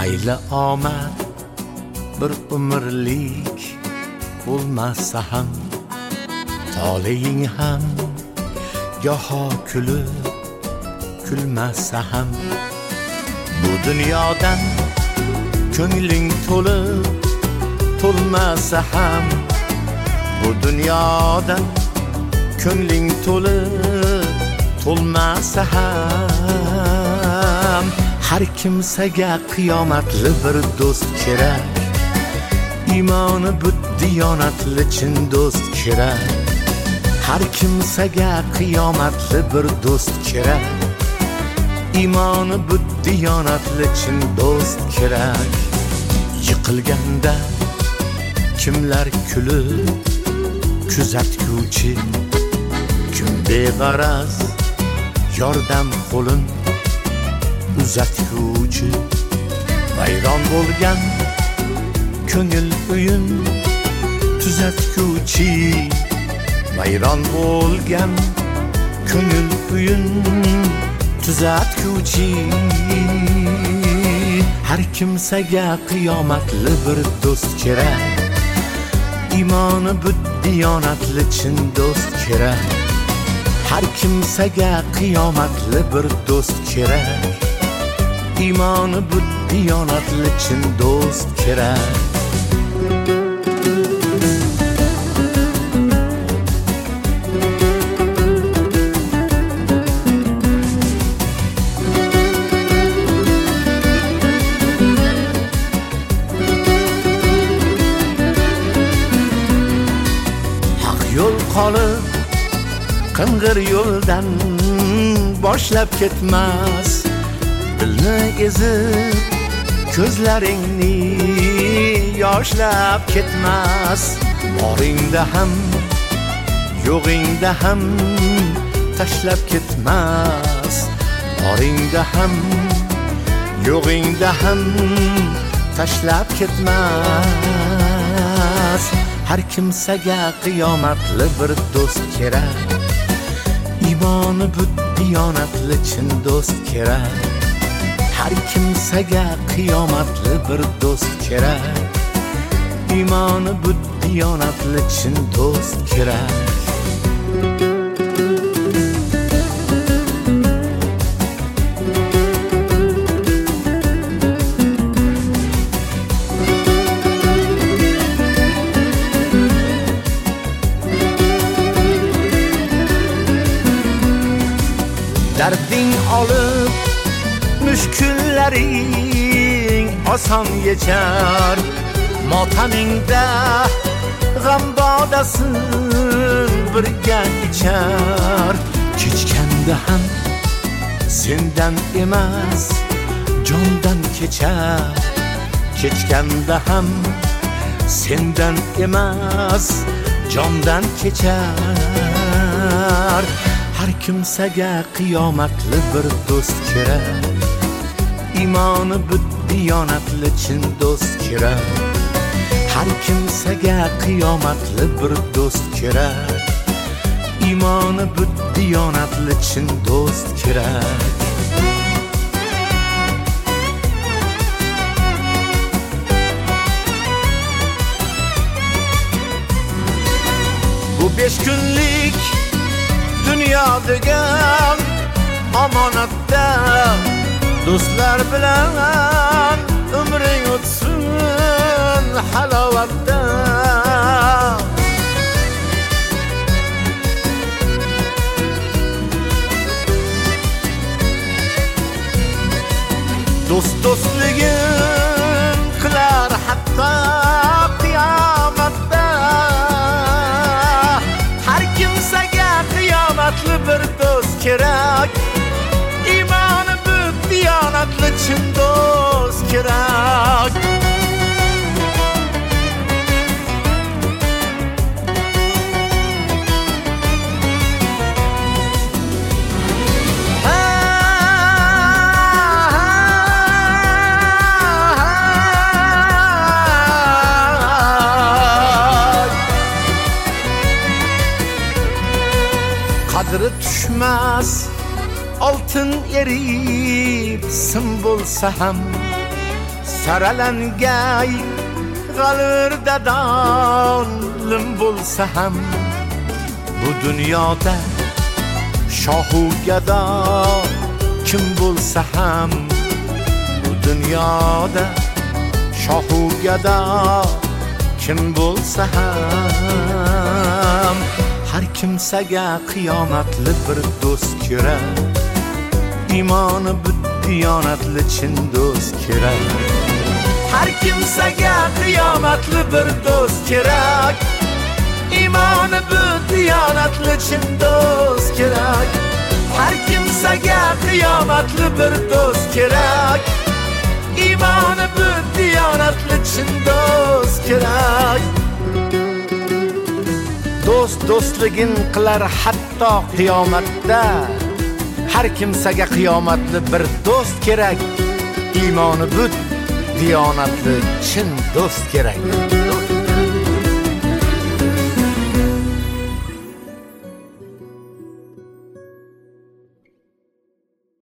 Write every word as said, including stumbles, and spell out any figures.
mayli omad bir umrlik bo'lmasa ham, toleing ham goho kulib kulmasa ham, bu dunyodan ko'ngling to'lib to'lmasa ham, bu dunyodan ko'ngling to'lib to'lmasa ham, har kimsaga qiyomatli bir do'st kerak, iymoni bu diyonatli chin do'st kerak, har kimsaga qiyomatli bir do'st kerak, iymoni bu diyonatli chin do'st kerak. Yiqilganda kimlar kulib kuzatguvchi, kim beg'araz yordam qo'lin uzatguvchi, vayron bo'lgan ko'ngil uyun tuzatguvchi, vayron bo'lgan ko'ngil uyun tuzatguvchi, har kimsaga qiyomatli bir do'st kerak, iymoni bu diyonatli chin do'st kerak, har kimsaga qiyomatli bir do'st kerak, iymoni bu diyonatli chin do'st kerak. Yo'l qolib qing'ir yo'ldan boshlab ketmas, dilni ezib ko'zlaringni yoshlab ketmas, boringda ham yo'g'ingda ham tashlab ketmas, boringda ham yo'g'ingda ham tashlab ketmas, har kimsaga qiyomatli bir do'st kerak, iymoni bu diyonatli chin do'st kerak, har kimsaga qiyomatli bir do'st kerak, iymoni bu diyonatli chin do'st kerak. Darding olib mushkullaring oson yechar, motamingda g'am bodasin birga ichar, kechganda ham sendan emas jondan kechar, kechganda ham sendan emas jondan kechar, har kimsaga qiyomatli bir do'st kerak, iymoni bu diyonatli chin do'st kerak, har kimsaga qiyomatli bir do'st kerak, iymoni bu diyonatli chin do'st kerak. Bu besh kunlik dunyo degan omonatda, do'stlar bilan umring o'tsin halovatda, do'st do'stligin qilar hatto qiyomatda, har kimsaga qiyomatli bir do'st kerak, iymoni bu diyonatli chin do'st kerak. Qadri tushmas oltin erib sim bo'lsa ham, saralangay g'alvirda dolim bo'lsa ham bu dunyoda shohu gado kim bo'lsa ham bu dunyoda shohu gado kim bo'lsa ham har kimsaga qiyomatli bir do'st kerak, iymoni bu diyonatli chin do'st kerak. Har kimsaga qiyomatli bir do'st kerak, iymoni bu diyonatli chin do'st kerak. Har kimsaga qiyomatli bir do'st kerak, iymoni bu diyonatli chin do'st kerak. Do'st do'stligin qilar hatto qiyomatda. Har kimsaga qiyomatli bir do'st kerak, iymoni bu diyonatli chin do'st kerak.